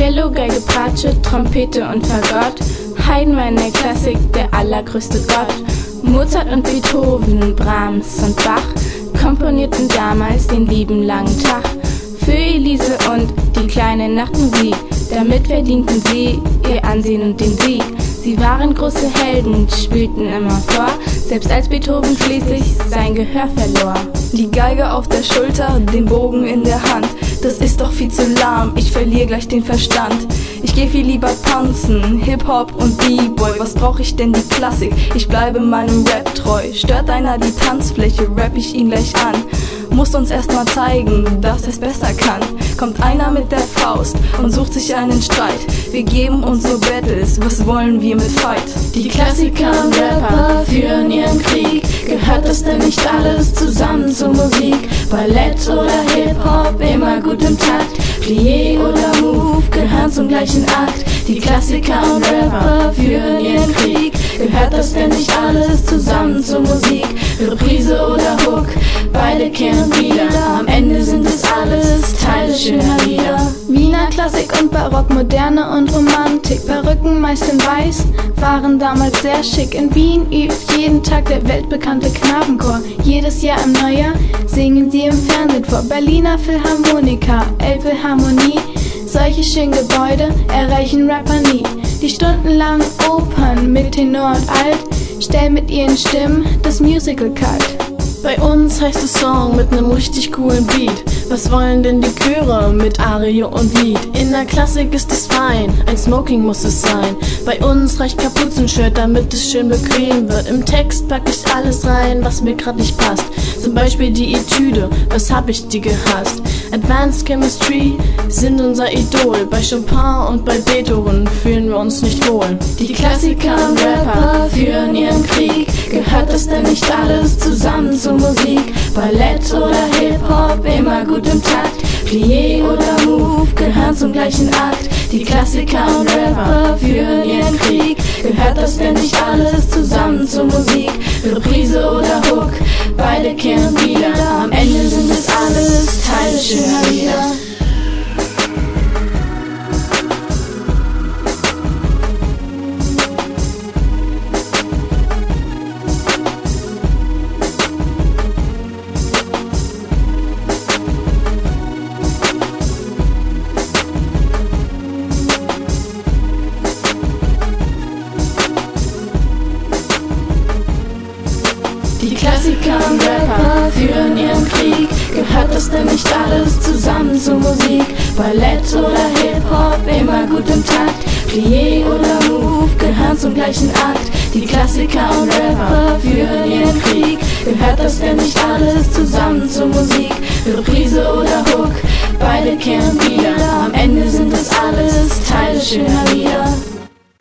Cello, Geige, Bratsche, Trompete und Fagott. Haydn war in der Klassik der allergrößte Gott. Mozart und Beethoven, Brahms und Bach komponierten damals den lieben langen Tag. Für Elise und die kleine Nachtmusik, damit verdienten sie ihr Ansehen und den Sieg. Sie waren große Helden, spielten immer vor, selbst als Beethoven schließlich sein Gehör verlor. Die Geige auf der Schulter, den Bogen in der Hand, das ist doch viel zu lahm, ich verliere gleich den Verstand. Ich geh viel lieber tanzen, Hip-Hop und B-Boy, was brauch ich denn die Klassik? Ich bleibe meinem Rap treu, stört einer die Tanzfläche, rapp ich ihn gleich an. Muss uns erst mal zeigen, dass er's besser kann. Kommt einer mit der Faust und sucht sich einen Streit. Wir geben uns so Battles, was wollen wir mit Fight? Die Klassiker und Rapper führen ihren Krieg. Gehört das denn nicht alles zusammen zur Musik? Ballett oder Hip-Hop, immer gut im Takt. Plié oder Move gehören zum gleichen Akt. Die Klassiker und Rapper führen ihren Krieg. Gehört das denn nicht alles zusammen zur Musik? Reprise oder Hook, beide kehren wieder. Am Ende sind es alles Teile schöner Lieder. Wiener Klassik und Barock, Moderne und Romantik. Perücken meist in Weiß waren damals sehr schick. In Wien übt jeden Tag der weltbekannte Knabenchor. Jedes Jahr im Neujahr singen sie im Fernsehen vor. Berliner Philharmoniker, Elbphilharmonie. Solche schönen Gebäude erreichen Rapper nie. Die stundenlangen Opern mit Tenor und Alt stellen mit ihren Stimmen das Musical kalt. Bei uns heißt es Song mit nem richtig coolen Beat. Was wollen denn die Chöre mit Arie und Lied? In der Klassik ist es fein, ein Smoking muss es sein. Bei uns reicht Kapuzenshirt, damit es schön bequem wird. Im Text pack ich alles rein, was mir grad nicht passt. Zum Beispiel die Etüde, was hab ich die gehasst? Advanced Chemistry sind unser Idol. Bei Chopin und bei Beethoven fühlen wir uns nicht wohl. Die Klassiker und Rapper führen ihren Krieg. Gehört das denn nicht alles zusammen zur Musik? Ballett oder Hip-Hop, immer gut im Takt. Plié oder Move gehören zum gleichen Akt. Die Klassiker und Rapper führen ihren Krieg. Gehört das denn nicht alles zusammen zur Musik? Reprise oder Hook, beide kehren wieder. Am Ende sind es alles Teile schöner Lieder. Die Klassiker und Rapper führen ihren Krieg. Gehört das denn nicht alles zusammen zur Musik? Ballett oder Hip-Hop, immer gut im Takt. Plié oder Move gehören zum gleichen Akt. Die Klassiker und Rapper führen ihren Krieg. Gehört das denn nicht alles zusammen zur Musik? Reprise oder Hook, beide kehren wieder. Am Ende sind es alles Teile schöner Lieder.